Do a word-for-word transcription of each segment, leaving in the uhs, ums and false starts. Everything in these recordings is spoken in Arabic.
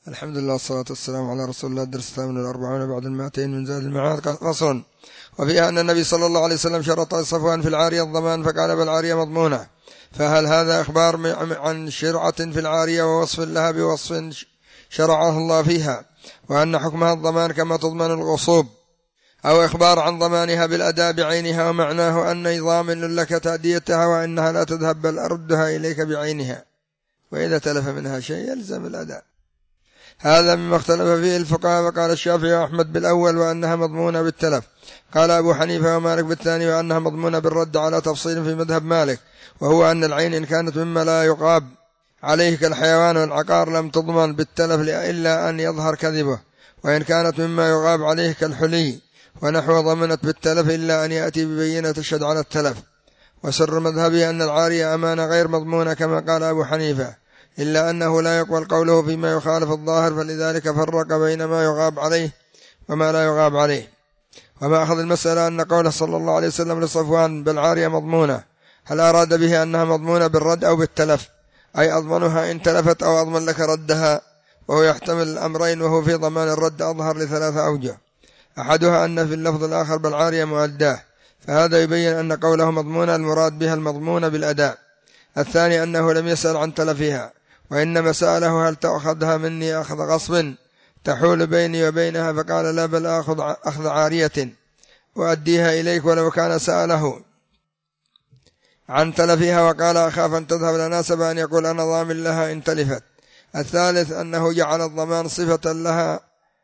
الحمد لله والصلاة والسلام على رسول الله. الدرس الثامن والأربعون بعد المائتين من زاد المعاد. فصل. وفيها أن النبي صلى الله عليه وسلم شرط صفوان في العارية الضمان فقال بالعارية مضمونة، فهل هذا إخبار عن شرعة في العارية ووصف لها بوصف شرعه الله فيها، وأن حكمها الضمان كما تضمن الغصوب، أو إخبار عن ضمانها بالأداء بعينها ومعناه أني ضامن لك تأديتها وإنها لا تذهب بل أردها إليك بعينها، وإذا تلف منها شيء يلزم الأداء. هذا مما اختلف فيه الفقهاء، وقال الشافعي وأحمد بالأول وأنها مضمونة بالتلف، قال أبو حنيفة ومالك بالثاني وأنها مضمونة بالرد، على تفصيل في مذهب مالك، وهو أن العين إن كانت مما لا يقاب عليه كالحيوان والعقار لم تضمن بالتلف إلا أن يظهر كذبه، وإن كانت مما يغاب عليه كالحلي ونحو ضمنت بالتلف إلا أن يأتي ببينة تشهد على التلف. وسر مذهبه أن العارية أمانة غير مضمونة كما قال أبو حنيفة، إلا أنه لا يقبل قوله فيما يخالف الظاهر، فلذلك فرق بين ما يغاب عليه وما لا يغاب عليه. وما أخذ المسألة أن قوله صلى الله عليه وسلم لصفوان بالعارية مضمونة، هل أراد به أنها مضمونة بالرد أو بالتلف، أي أضمنها إن تلفت أو أضمن لك ردها، وهو يحتمل الأمرين، وهو في ضمان الرد أظهر لثلاثة أوجه. أحدها أن في اللفظ الآخر بالعارية مؤداه، فهذا يبين أن قوله مضمونة المراد بها المضمونة بالأداء. الثاني أنه لم يسأل عن تلفها، وإنما سأله هل تأخذها مني أخذ غصب تحول بيني وبينها، فقال لا بل أخذ أخذ عارية وأديها إليك، ولو كان سأله عن تلفها وقال أخاف أن تذهب لناسب أن يقول أنا ضامن لها إن تلفت. الثالث أنه جعل الضمان صفة لها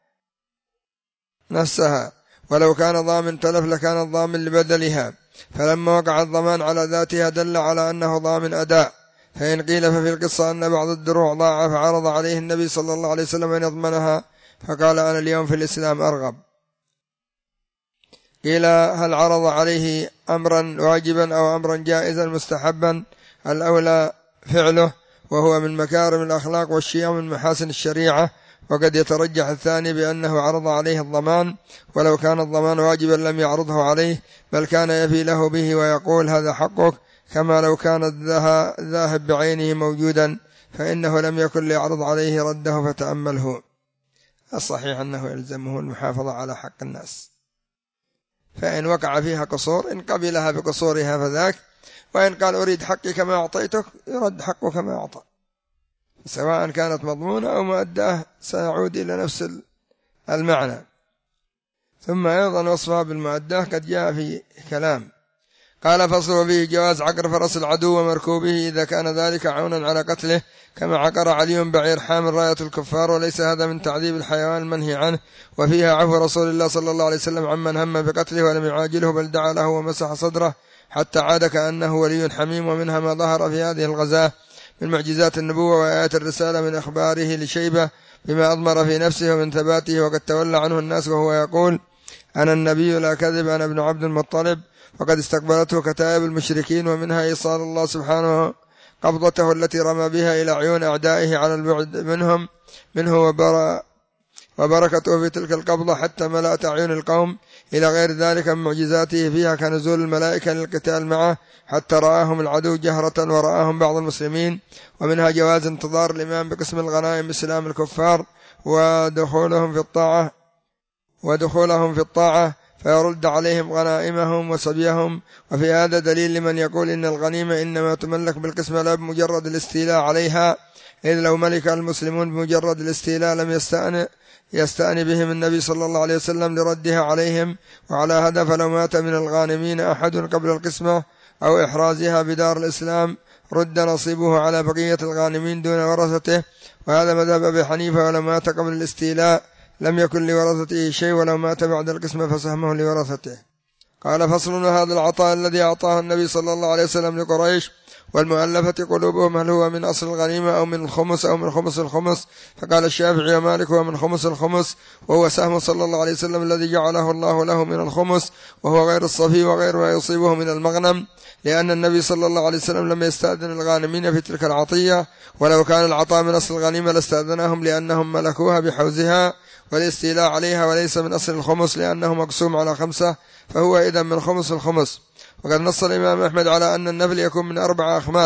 نفسها، ولو كان ضامن تلف لكان الضامن لبدلها، فلما وقع الضمان على ذاتها دل على أنه ضامن أداء. فإن قيل ففي القصة أن بعض الدروع ضاع فعرض عليه النبي صلى الله عليه وسلم أن يضمنها، فقال أنا اليوم في الإسلام أرغب. قيل هل عرض عليه أمرا واجبا أو أمرا جائزا مستحبا، الأولى فعله وهو من مكارم الأخلاق والشيء من محاسن الشريعة، وقد يترجح الثاني بأنه عرض عليه الضمان، ولو كان الضمان واجبا لم يعرضه عليه، بل كان يفي له به ويقول هذا حقك، كما لو كان الذاهب بعينه موجودا، فإنه لم يكن ليعرض عليه رده فتأمله. الصحيح أنه يلزمه المحافظة على حق الناس، فإن وقع فيها قصور إن قبلها بقصورها فذاك، وإن قال أريد حقي كما أعطيتك يرد حقه كما أعطى، سواء كانت مضمونة أو مؤداه سيعود إلى نفس المعنى. ثم أيضا وصفها بالمؤداه قد جاء في كلام. قال فصل به جواز عقر فرس العدو ومركوبه إذا كان ذلك عونا على قتله، كما عقر علي بعير حامل راية الكفار، وليس هذا من تعذيب الحيوان المنهي عنه. وفيها عفو رسول الله صلى الله عليه وسلم عمن هم بقتله ولم يعاجله، بل دعا له ومسح صدره حتى عاد كأنه ولي حميم. ومنها ما ظهر في هذه الغزاة من معجزات النبوة وآيات الرسالة من إخباره لشيبة بما أضمر في نفسه ومن ثباته، وقد تولى عنه الناس وهو يقول أنا النبي لا كذب أنا ابن عبد المطلب، وقد استقبلته كتائب المشركين. ومنها إيصال الله سبحانه قبضته التي رمى بها إلى عيون أعدائه على البعد منهم منه وبر وبركته في تلك القبضة حتى ملأت أعين القوم، إلى غير ذلك من معجزاته فيها كنزول الملائكة للقتال معه حتى رآهم العدو جهرة ورآهم بعض المسلمين. ومنها جواز انتظار الإمام بقسم الغنائم بسلام الكفار ودخولهم في الطاعة ودخولهم في الطاعة فيرد عليهم غنائمهم وسبيهم. وفي هذا دليل لمن يقول إن الغنيمة إنما تملك بالقسمة لا بمجرد الاستيلاء عليها، إذ لو ملك المسلمون بمجرد الاستيلاء لم يستأن يستأن بهم النبي صلى الله عليه وسلم لردها عليهم. وعلى هذا فلو مات من الغانمين أحد قبل القسمة أو إحرازها بدار الإسلام رد نصيبه على بقية الغانمين دون ورثته، وهذا مذهب أبي حنيفة، ولو مات قبل الاستيلاء لم يكن لورثته شيء، ولو مات بعد القسمة فسهمه لورثته. قال فصل هذا العطاء الذي أعطاه النبي صلى الله عليه وسلم لقريش والمؤلفة قلوبهم هل هو من أصل الغنيمة أو من الخمس أو من خمس الخمس؟ فقال الشافعي ومالك هو من خمس الخمس، وهو سهم صلى الله عليه وسلم الذي جعله الله له من الخمس، وهو غير الصفي وغير ما يصيبه من المغنم، لأن النبي صلى الله عليه وسلم لم يستأذن الغانمين في تلك العطية، ولو كان العطاء من أصل الغنيمة لاستأذنهم لأنهم ملكوها بحوزها والاستيلاء عليها، وليس من أصل الخمس لأنه مقسوم على خمسة، فهو إذن من خمس الخمس. وقد نص الإمام أحمد على أن النفل يكون من أربع أخماس،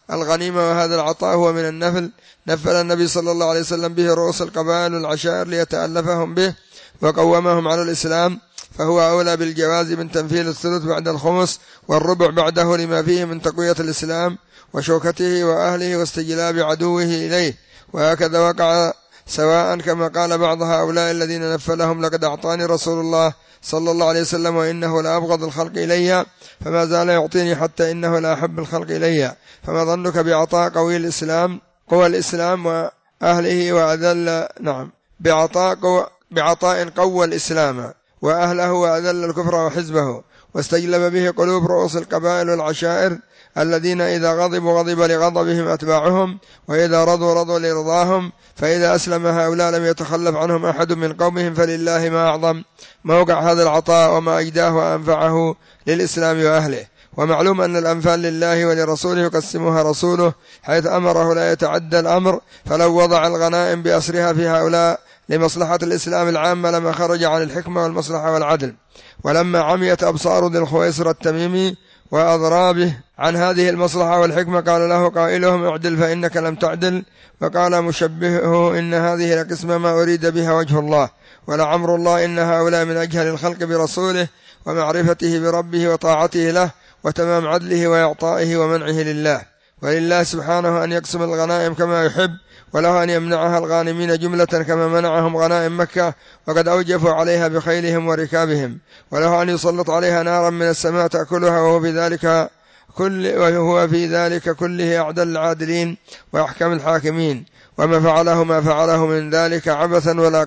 الغنيمة، وهذا العطاء هو من النفل، نفل النبي صلى الله عليه وسلم به رؤوس القبائل والعشائر ليتألفهم به وقومهم على الإسلام، فهو أولى بالجواز من تنفيذ الثلث بعد الخمس والربع بعده لما فيه من تقوية الإسلام وشوكته وأهله واستجلاب عدوه إليه. وهكذا وقع سواء كما قال بعض هؤلاء الذين نفلهم: لقد أعطاني رسول الله صلى الله عليه وسلم وإنه لأبغض الخلق إلي، فما زال يعطيني حتى إنه لأحب الخلق إلي. فما ظنك بعطاء قوي الإسلام قوى الإسلام وأهله وأذل نعم بعطاء قوى بعطاء قوى الإسلام وأهله وأذل الكفر وحزبه، واستجلب به قلوب رؤوس القبائل والعشائر الذين إذا غضبوا غضب لغضبهم أتباعهم، وإذا رضوا رضوا لرضاهم. فإذا أسلم هؤلاء لم يتخلف عنهم أحد من قومهم، فلله ما أعظم موقع هذا العطاء وما أجداه وأنفعه للإسلام وأهله. ومعلوم أن الأنفال لله ولرسوله يقسمها رسوله، حيث أمره لا يتعدى الأمر، فلو وضع الغنائم بأسرها في هؤلاء لمصلحة الإسلام العامة لما خرج عن الحكمة والمصلحة والعدل. ولما عميت أبصار ذي الخويصر التميمي وأضرابه عن هذه المصلحة والحكمة، قال له قائلهم: اعدل فإنك لم تعدل. وقال مشبهه: إن هذه لقسمة ما أريد بها وجه الله، ولعمر الله إن هؤلاء من أجهل الخلق برسوله ومعرفته بربه وطاعته له وتمام عدله وإعطائه ومنعه لله. ولله سبحانه أن يقسم الغنائم كما يحب، وله أن يمنعها الغانمين جملة كما منعهم غنائم مكة وقد أوجفوا عليها بخيلهم وركابهم، وله أن يسلط عليها نارا من السماء تأكلها، وهو في ذلك كل وهو في ذلك كله أعدل العادلين وأحكم الحاكمين. وما فعله ما فعله من ذلك عبثا ولا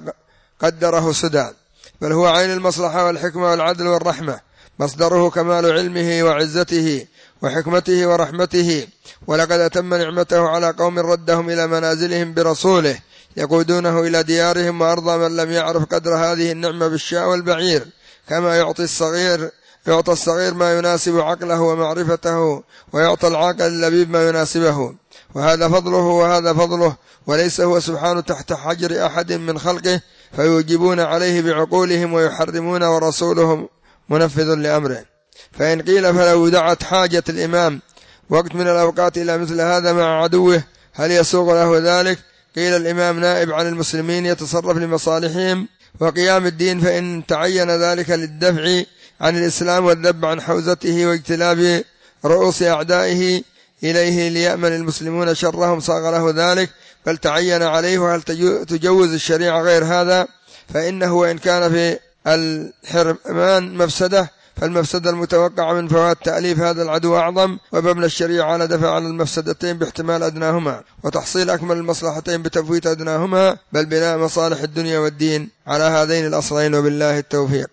قدره سدى، بل هو عين المصلحة والحكمة والعدل والرحمة، مصدره كمال علمه وعزته وحكمته ورحمته. ولقد أتم نعمته على قوم ردهم إلى منازلهم برسوله يقودونه إلى ديارهم، وأرضى من لم يعرف قدر هذه النعمة بالشاء والبعير، كما يعطي الصغير يعطى الصغير ما يناسب عقله ومعرفته، ويعطى العاقل اللبيب ما يناسبه. وهذا فضله وهذا فضله، وليس هو سبحانه تحت حجر أحد من خلقه فيوجبون عليه بعقولهم ويحرمون، ورسولهم منفذ لأمره. فإن قيل فلو دعت حاجة الإمام وقت من الأوقات إلى مثل هذا مع عدوه هل يسوغ له ذلك؟ قيل الإمام نائب عن المسلمين يتصرف لمصالحهم وقيام الدين، فإن تعين ذلك للدفع عن الإسلام والذب عن حوزته واجتلاب رؤوس أعدائه إليه ليأمن المسلمون شرهم صاغ له ذلك، بل تعين عليه. وهل تجوز الشريعة غير هذا؟ فإنه وإن كان في الحرمان مفسدة، فالمفسدة المتوقعة من فوات تأليف هذا العدو أعظم، ومبنى الشريعة على دفع عن المفسدتين باحتمال أدناهما، وتحصيل أكمل المصلحتين بتفويت أدناهما، بل بناء مصالح الدنيا والدين على هذين الأصلين، وبالله التوفيق.